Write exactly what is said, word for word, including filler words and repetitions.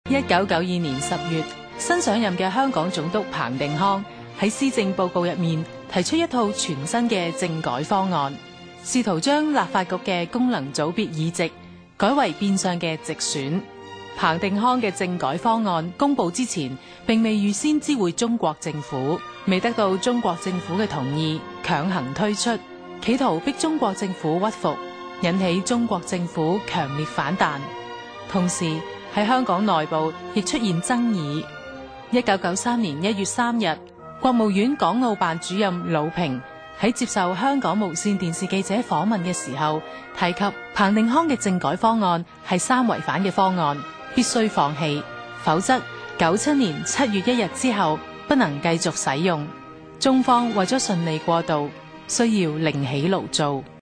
一九九二年十月，新上任嘅香港總督彭定康喺施政報告入面提出一套全新嘅政改方案，試圖將立法局嘅功能組別議席改為變相嘅直選。彭定康嘅政改方案公布之前，並未預先知會中國政府，未得到中國政府嘅同意，強行推出，企圖逼中國政府屈服，引起中國政府強烈反彈。同時喺香港內部亦出現爭議。一九九三年一月三日，國務院港澳辦主任魯平喺接受香港無線電視記者訪問嘅時候，提及彭定康嘅政改方案係三違反嘅方案，必須放棄，否則九七年七月一日之後不能繼續使用。中方為咗順利過渡，需要另起爐灶。